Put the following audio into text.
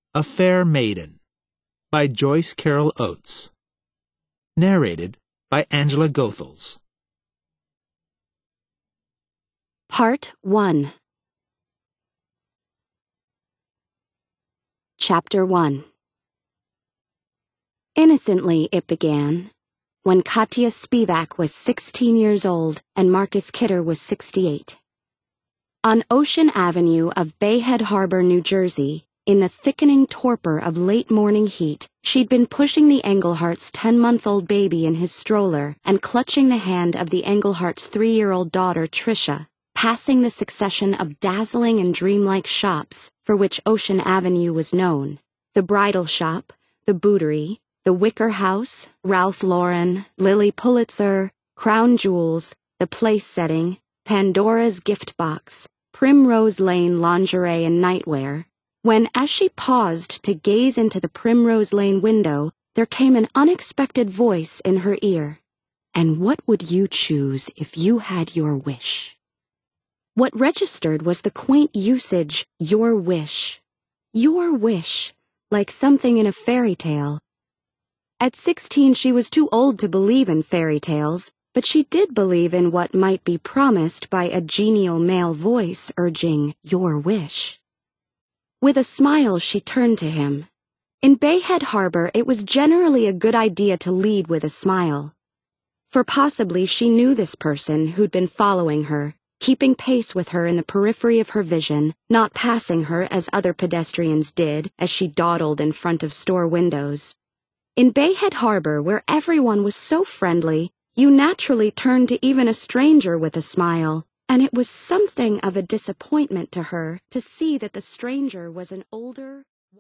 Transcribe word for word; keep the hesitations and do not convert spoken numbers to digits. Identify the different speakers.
Speaker 1: A Fair Maiden by Joyce Carol Oates. Narrated by Angela Goethals.
Speaker 2: Part one. Chapter one. Innocently it began, when Katya Spivak was sixteen years old and Marcus Kidder was sixty-eight. On Ocean Avenue of Bay Head Harbor, New Jersey, in the thickening torpor of late morning heat, she'd been pushing the Engleharts' ten-month-old baby in his stroller and clutching the hand of the Engleharts' three-year-old daughter, Tricia, passing the succession of dazzling and dreamlike shops for which Ocean Avenue was known: the bridal shop, the bouderie, the Wicker House, Ralph Lauren, Lilly Pulitzer, Crown Jewels, the Place Setting, Pandora's Gift Box, Primrose Lane Lingerie and Nightwear, when, as she paused to gaze into the Primrose Lane window, there came an unexpected voice in her ear. "And what would you choose if you had your wish?" What registered was the quaint usage, "your wish." Your wish, like something in a fairy tale. At sixteen, she was too old to believe in fairy tales, but she did believe in what might be promised by a genial male voice urging, "your wish." With a smile, she turned to him. In Bay Head Harbor, it was generally a good idea to lead with a smile. For possibly she knew this person who'd been following her, keeping pace with her in the periphery of her vision, not passing her as other pedestrians did as she dawdled in front of store windows. In Bay Head Harbor, where everyone was so friendly, you naturally turned to even a stranger with a smile, and it was something of a disappointment to her to see that the stranger was an older,